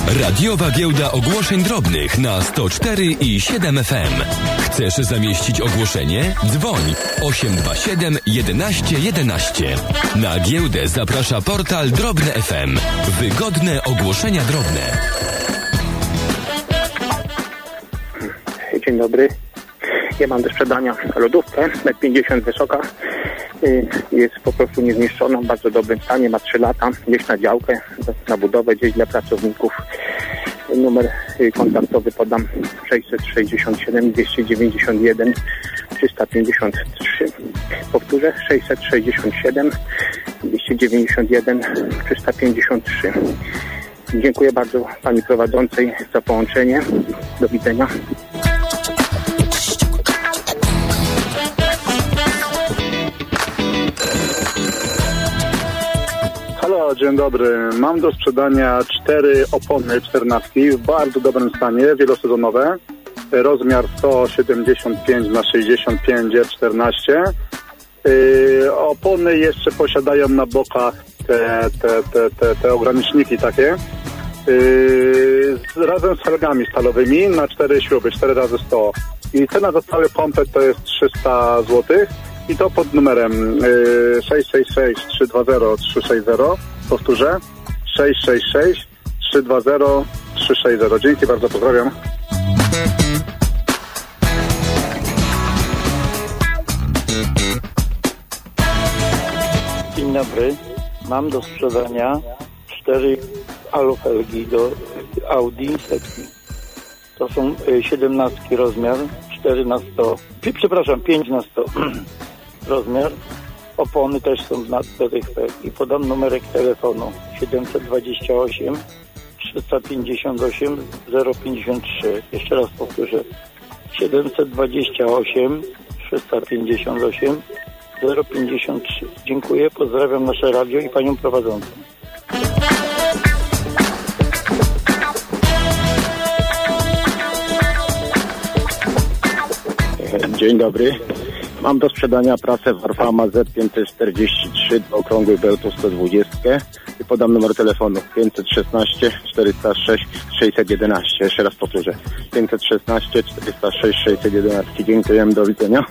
Radiowa giełda ogłoszeń drobnych na 104 i 7 FM. Chcesz zamieścić ogłoszenie? Dzwoń 827 11 11. Na giełdę zaprasza portal Drobne FM. Wygodne ogłoszenia drobne. Dzień dobry. Ja mam do sprzedania lodówkę, 1,50 m wysoka. Jest po prostu niezniszczona, w bardzo dobrym stanie, ma 3 lata, gdzieś na działkę, na budowę, gdzieś dla pracowników. Numer kontaktowy podam 667 291 353. Powtórzę, 667 291 353. Dziękuję bardzo pani prowadzącej za połączenie. Do widzenia. Halo, dzień dobry. Mam do sprzedania 4 opony 14 w bardzo dobrym stanie, wielosezonowe. Rozmiar 175 na 65 14. Opony jeszcze posiadają na bokach te ograniczniki takie. Razem z felgami stalowymi na 4 śruby, 4 razy 100. I cena za cały komplet to jest 300 zł. I to pod numerem 666 320 360. Powtórzę, 666 320 360. Dzięki bardzo, pozdrawiam. Dzień dobry. Mam do sprzedania 4 alufelgi do Audi setki. To są 17 rozmiar, 4 na 100. Przepraszam, 5 na 100 rozmiar. Opony też są na TDF i podam numerek telefonu 728 358 053. Jeszcze raz powtórzę. 728 358 053. Dziękuję, pozdrawiam nasze radio i panią prowadzącą. Dzień dobry. Mam do sprzedania prasę Warfama Z543 okrągły bełtu 120 i podam numer telefonu 516 406 611. Jeszcze raz powtórzę. 516 406 611. Dziękuję, do widzenia.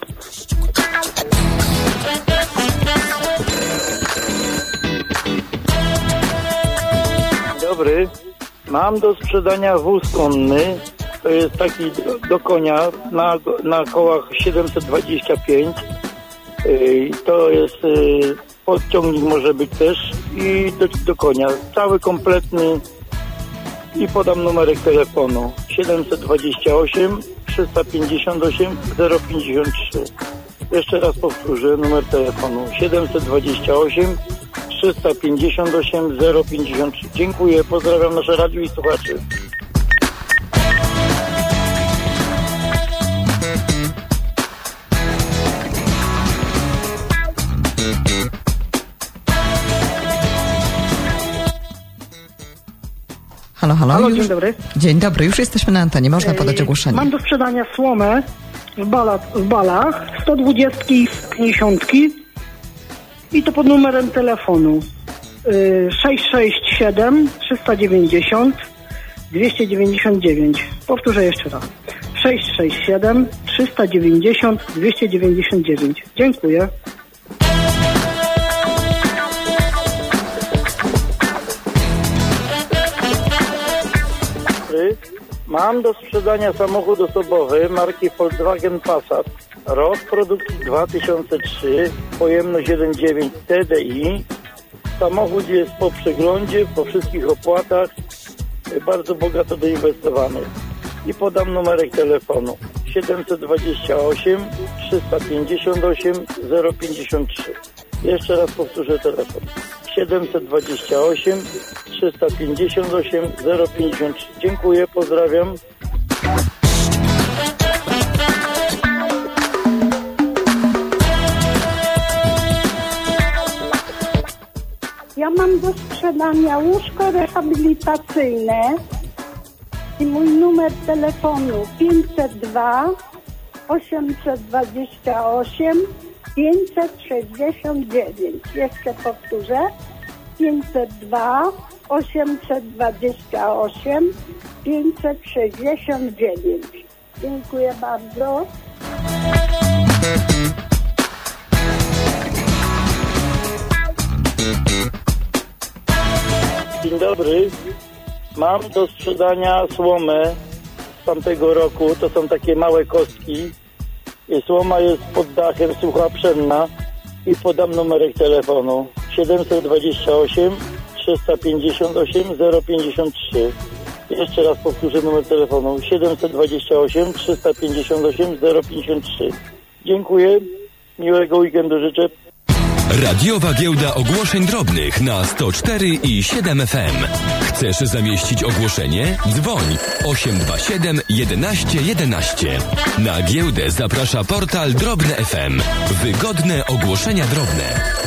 Dzień dobry. Mam do sprzedania wóz konny. To jest taki do konia na kołach 725. To jest podciągnik może być też i do konia. Cały kompletny i podam numerek telefonu 728 358 053. Jeszcze raz powtórzę numer telefonu 728 358 053. Dziękuję, pozdrawiam nasze radio i słuchaczy. Halo, Halo, już... dzień dobry. Dzień dobry, już jesteśmy na antenie, można podać ogłoszenie. Mam do sprzedania słomę w balach, 120 i 50 i to pod numerem telefonu 667 390 299. Powtórzę jeszcze raz. 667 390 299. Dziękuję. Mam do sprzedania samochód osobowy marki Volkswagen Passat. Rok produkcji 2003, pojemność 1.9 TDI. Samochód jest po przeglądzie, po wszystkich opłatach, bardzo bogato doinwestowany. I podam numerek telefonu 728 358 053. Jeszcze raz powtórzę telefon 728 358 053. Dziękuję, pozdrawiam. Ja mam do sprzedania łóżko rehabilitacyjne i mój numer telefonu 502 828 569. Jeszcze powtórzę. 502 828 569. Dziękuję bardzo. Dzień dobry. Mam do sprzedania słomę z tamtego roku. To są takie małe kostki. Słoma jest pod dachem, sucha pszenna. I podam numerek telefonu 728 358 053. Jeszcze raz powtórzę numer telefonu 728 358 053. Dziękuję. Miłego weekendu życzę. Radiowa Giełda Ogłoszeń Drobnych na 104,7 FM. Chcesz zamieścić ogłoszenie? Dzwoń 827 11 11. Na giełdę zaprasza portal Drobne FM. Wygodne ogłoszenia drobne.